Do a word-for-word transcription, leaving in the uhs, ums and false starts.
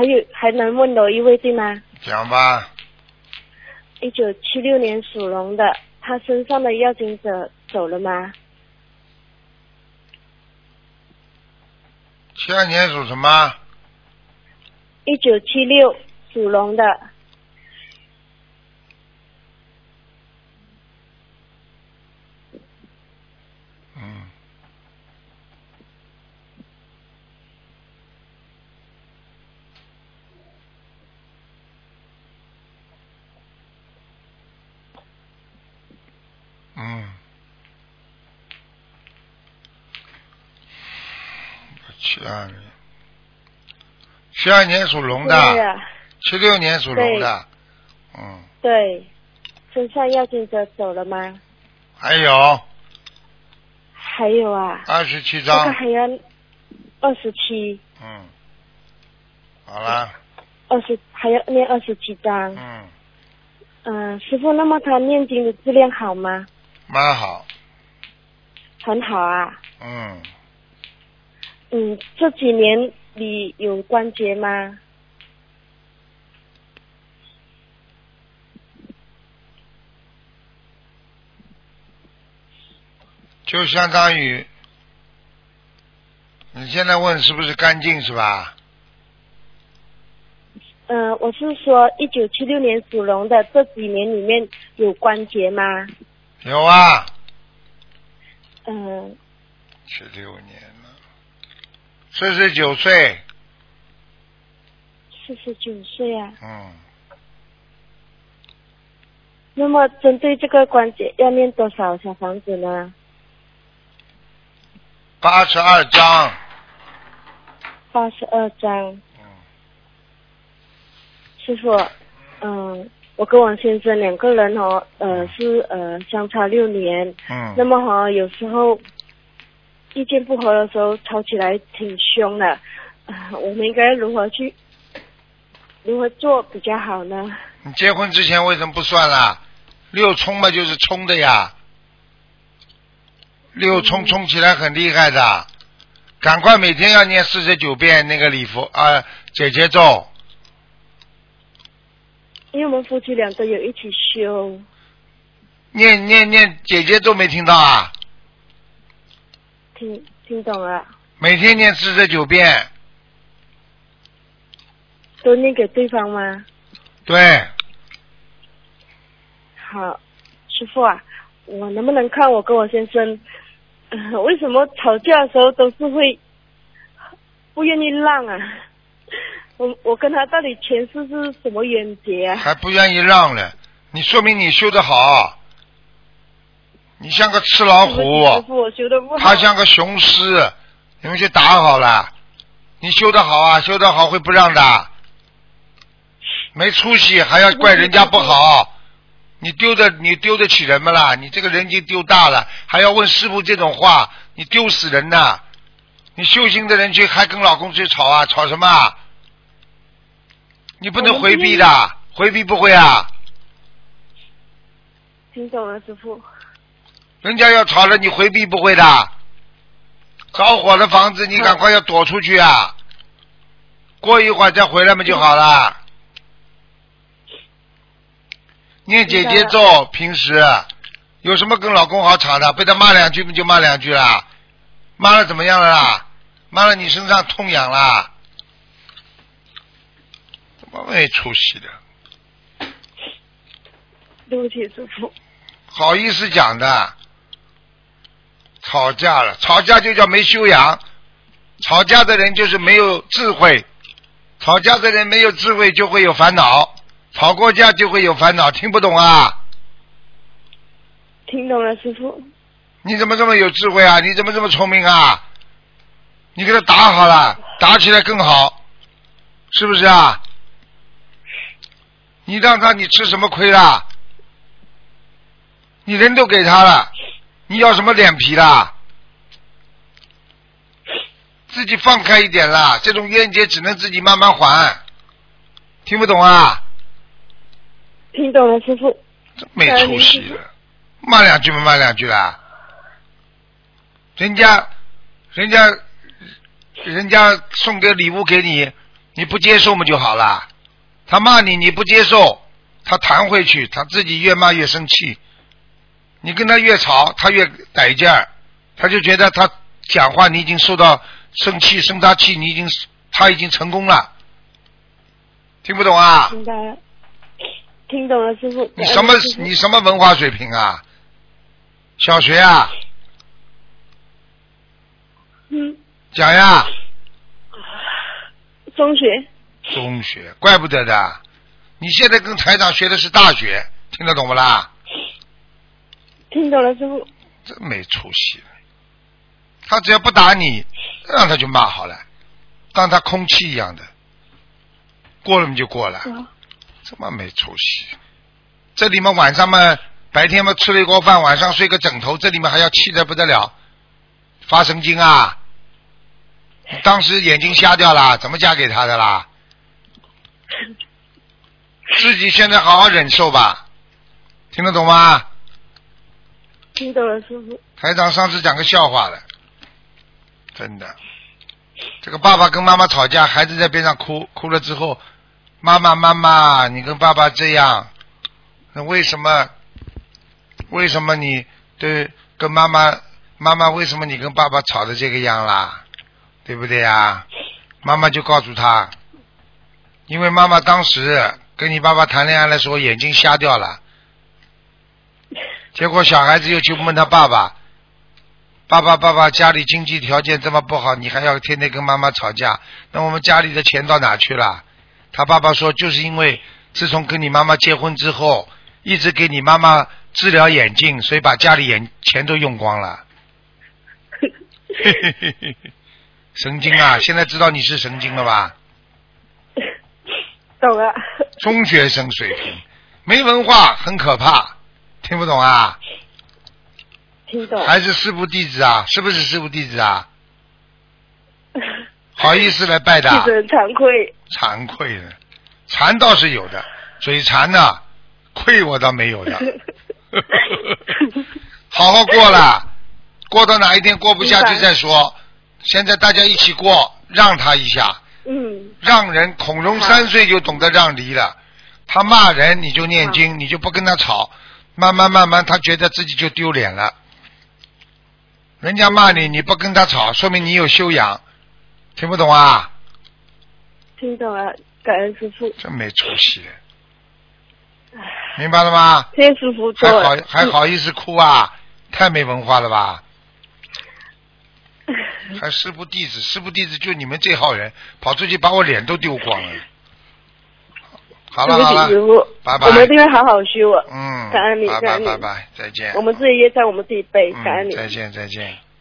有还能问到一位对吗？ 讲吧。 一九七六年属龙的，他身上的要经者走了吗？ 七二年属什么？ 一九七六属龙的。 嗯。嗯。七二年。七二年属龙的。 对呀。 七六年属龙的。嗯。 对。身上要经者走了吗？ 还有。 还有啊。 二十七张。 这个还要二十七。 嗯。好了。 二十还要念二十七张。 嗯。 嗯、呃，师傅，那么他念经的质量好吗？ 蛮好。 很好啊。 嗯。 嗯，这几年你有关节吗？ 就相当于你现在问是不是干净是吧？ 嗯、呃，我是说一九七六年属龙的这几年里面有关节吗？ 有啊。 嗯、呃。 七六年了，四十九岁。 四十九岁啊。 嗯。 那么针对这个关节要念多少小房子呢？ 八十二章。 八十二章。 嗯。 师傅，嗯，我跟我先生两个人哦，呃，是呃相差六年。 嗯。 那么哈、哦，有时候意见不合的时候吵起来挺凶的，呃，我们应该如何去如何做比较好呢？ 你结婚之前为什么不算啦？六冲嘛就是冲的呀，六冲冲起来很厉害的，赶快每天要念四十九遍那个礼佛啊解结咒。 因为我们夫妻俩都有一起修。 念念念解结咒没听到啊？ 听听懂了。 每天念四十九遍。 都念给对方吗？ 对。 好，师傅啊，我能不能看我跟我先生，呃、为什么吵架的时候都是会不愿意让啊？我我跟他到底前世是什么冤结啊？ 还不愿意让了，你说明你修得好。你像个吃老虎， 师傅我修得不好。 他像个雄狮，你们去打好了。你修得好啊，修得好会不让的。没出息还要怪人家不好。你丢的你丢得起人吗啦？你这个人已经丢大了，还要问师傅这种话，你丢死人呐！你修行的人去还跟老公去吵啊，吵什么啊？你不能回避的，回避不会啊。 听懂了，师傅。 人家要吵了，你回避不会的。着火的房子，你赶快要躲出去啊！过一会儿再回来嘛就好了。念姐姐咒，平时有什么跟老公好吵的？被他骂两句不就骂两句了？骂了怎么样了啦？骂了你身上痛痒啦？怎么没出息的？ 对不起，师傅。 好意思讲的？吵架了，吵架就叫没修养。吵架的人就是没有智慧，吵架的人没有智慧就会有烦恼。吵过架就会有烦恼，听不懂啊？ 听懂了，师傅。 你怎么这么有智慧啊？你怎么这么聪明啊？你给他打好了，打起来更好，是不是啊？你让他你吃什么亏啦？你人都给他了，你要什么脸皮啦？自己放开一点啦，这种冤结只能自己慢慢还。听不懂啊？ 听懂了，师傅。 没出息了，骂两句嘛骂两句啦。人家，人家，人家送个礼物给你， 你不接受嘛就好了。他骂你，你不接受，他弹回去，他自己越骂越生气。你跟他越吵，他越逮劲儿，他就觉得他讲话你已经受到生气生他气，你已经他已经成功了。听不懂啊？ 明白了，听懂了，师傅。 你什么你什么文化水平啊？小学啊？ 嗯。 讲呀。 中学。 中学，怪不得的。你现在跟台长学的是大学，听得懂不啦？ 听懂了，师傅。 真没出息了。他只要不打你，让他就骂好了，当他空气一样的，过了嘛就过了。 嗯、 这么没出息。这里面晚上嘛，白天嘛吃了一锅饭，晚上睡个枕头，这里面还要气得不得了，发神经啊！当时眼睛瞎掉了，怎么嫁给他的啦？自己现在好好忍受吧，听得懂吗？ 听懂了，师傅。 台长上次讲个笑话了，真的，这个爸爸跟妈妈吵架，孩子在边上哭，哭了之后，妈妈妈妈，你跟爸爸这样，那为什么？为什么你对跟妈妈妈妈为什么你跟爸爸吵的这个样啦？对不对呀？妈妈就告诉他，因为妈妈当时跟你爸爸谈恋爱的时候眼睛瞎掉了。结果小孩子又去问他爸爸，爸爸爸爸家里经济条件这么不好，你还要天天跟妈妈吵架，那我们家里的钱到哪去了？他爸爸说，就是因为自从跟你妈妈结婚之后，一直给你妈妈治疗眼镜，所以把家里眼钱都用光了。神经啊！现在知道你是神经了吧？ 懂了。 中学生水平，没文化很可怕。听不懂啊？ 听懂。 还是师父弟子啊？是不是师父弟子啊？好意思来拜的？ 弟子很惭愧。 惭愧的，馋倒是有的，嘴馋呢，愧我倒没有的。好好过了，过到哪一天过不下去再说。现在大家一起过，让他一下。 嗯。 让人，孔融三岁就懂得让梨了。他骂人你就念经，你就不跟他吵。慢慢慢慢他觉得自己就丢脸了，人家骂你你不跟他吵，说明你有修养。听不懂啊？ 听懂了，感恩师父。 真没出息，明白了吗？ 谢谢师父。 还好还好意思哭啊？太没文化了吧？还师父弟子，师父弟子就你们这号人，跑出去把我脸都丢光了。好了好了，拜拜。 我们一定会好好修啊。 嗯， 感恩你， 拜感恩你， 拜拜拜，再见。 我们自己业障我们自己背，感恩你。 再见再见。